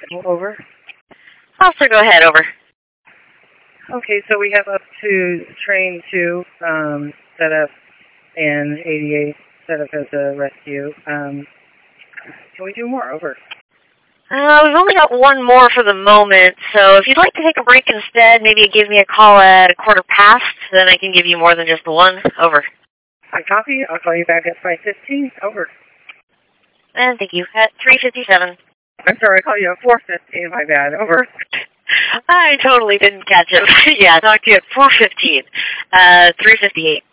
Over. Officer, go ahead, over. Okay, so we have up to train 2 set up and 88 set up as a rescue. Can we do more? Over. We've only got one more for the moment, so if you'd like to take a break instead, maybe give me a call at 1:15, then I can give you more than just the one. Over. I copy. I'll call you back at 5:15. Over. And thank you. At 3:57. I'm sorry, I called you at 4:15. My bad. Over. I totally didn't catch it. Yeah, talk to you at 4:15. 3:58.